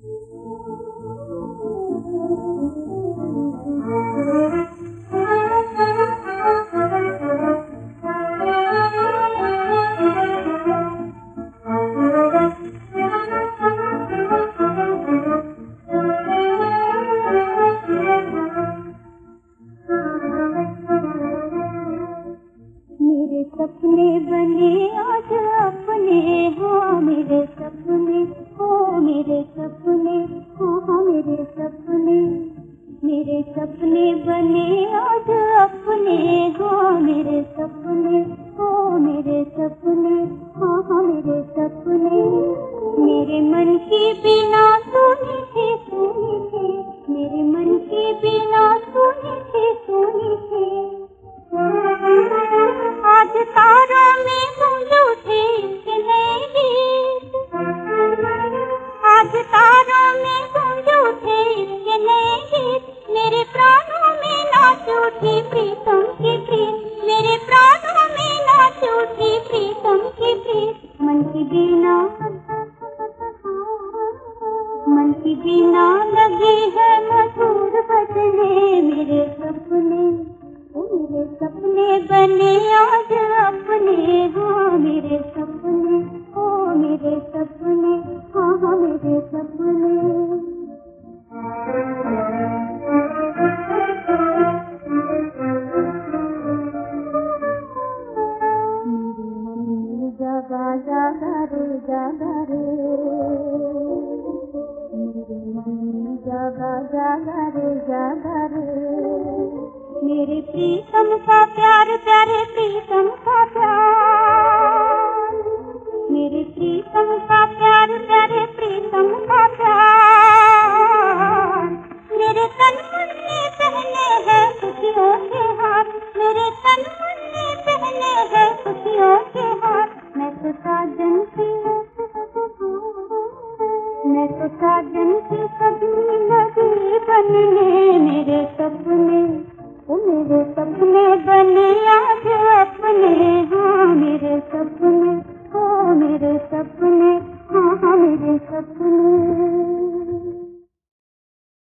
सपने बने आज अपने, हाँ मेरे सपने, हो मेरे सपने, हाँ मेरे सपने, मेरे सपने बने आज अपने, हाँ मेरे सपने, हो मेरे सपने, हाँ मेरे सपने, मेरे मन की बिना सुनी थी, सुनी थी, मेरे मन की बिना सुनी थी, सुनी थी, आज तारों में गूंज उठे इसके नए गीत, आज तारों में गूंज उठे इसके नए गीत, मेरे प्राणों में नाच उठी प्रीतम की प्रीत, मेरे प्राणों में नाच उठी प्रीतम की प्रीत, मन की बीना, मन की बीना लगी है मधुर बजने, मेरे सपने, मेरे सपने बने आज अपने, हाँ मेरे सपने, ओ मेरे सपने, हाँ हाँ मेरे सपने, जागा जागा रे जागा रे, मेरे मन जागा जागा रे जागा रे, मेरे प्रीतम का प्यार, प्यारे प्रीतम का प्यार, मेरे प्रीतम का प्यार, प्यारे प्रीतम का प्यार, मेरे तन मन ने पहने हैं खुशियों के हार, मेरे तन मन ने पहने हैं खुशियों के हार, मैं तो साजन की, मैं तो साजन की सजनी लगी बनने, मेरे सपने, मेरे सपने बने आज अपने।